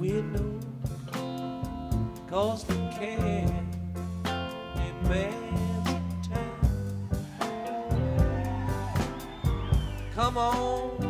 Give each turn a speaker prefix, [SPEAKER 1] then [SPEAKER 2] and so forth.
[SPEAKER 1] window, 'cause the can demands time. Come on,